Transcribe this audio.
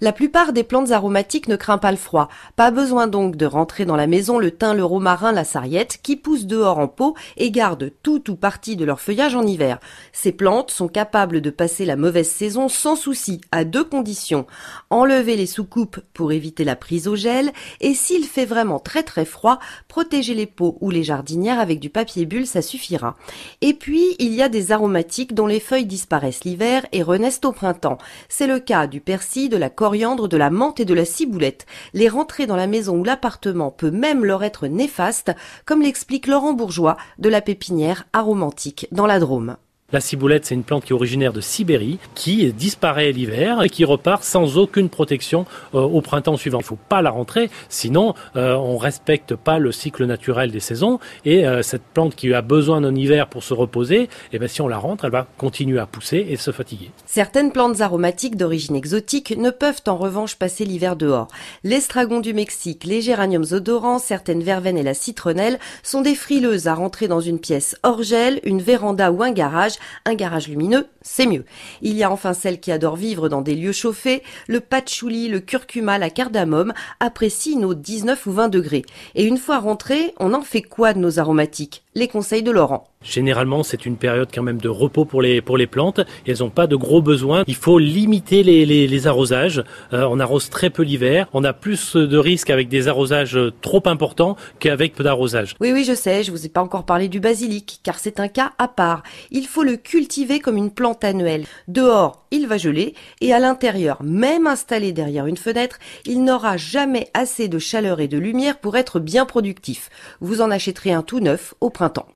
La plupart des plantes aromatiques ne craignent pas le froid. Pas besoin donc de rentrer dans la maison le thym, le romarin, la sarriette qui poussent dehors en pot et gardent tout ou partie de leur feuillage en hiver. Ces plantes sont capables de passer la mauvaise saison sans souci, à 2 conditions. Enlever les soucoupes pour éviter la prise au gel et s'il fait vraiment très froid, protéger les pots ou les jardinières avec du papier bulle, ça suffira. Et puis, il y a des aromatiques dont les feuilles disparaissent l'hiver et renaissent au printemps. C'est le cas du persil, de la coriandre, de la menthe et de la ciboulette. Les rentrer dans la maison ou l'appartement peut même leur être néfaste, comme l'explique Laurent Bourgeois de la pépinière Aromantique dans la Drôme. La ciboulette, c'est une plante qui est originaire de Sibérie, qui disparaît l'hiver et qui repart sans aucune protection au printemps suivant. Il ne faut pas la rentrer, sinon on respecte pas le cycle naturel des saisons. Et cette plante qui a besoin d'un hiver pour se reposer, si on la rentre, elle va continuer à pousser et se fatiguer. Certaines plantes aromatiques d'origine exotique ne peuvent en revanche passer l'hiver dehors. L'estragon du Mexique, les géraniums odorants, certaines verveines et la citronnelle sont des frileuses à rentrer dans une pièce hors gel, une véranda ou un garage. Un garage lumineux, c'est mieux. Il y a enfin celles qui adorent vivre dans des lieux chauffés. Le patchouli, le curcuma, la cardamome apprécient nos 19 ou 20 degrés. Et une fois rentrés, on en fait quoi de nos aromatiques ? Les conseils de Laurent. Généralement, c'est une période quand même de repos pour les plantes. Elles n'ont pas de gros besoins. Il faut limiter les arrosages. On arrose très peu l'hiver. On a plus de risques avec des arrosages trop importants qu'avec peu d'arrosage. Oui, je sais, je vous ai pas encore parlé du basilic, car c'est un cas à part. Il faut le cultiver comme une plante annuelle. Dehors, il va geler, et à l'intérieur, même installé derrière une fenêtre, il n'aura jamais assez de chaleur et de lumière pour être bien productif. Vous en achèterez un tout neuf au printemps.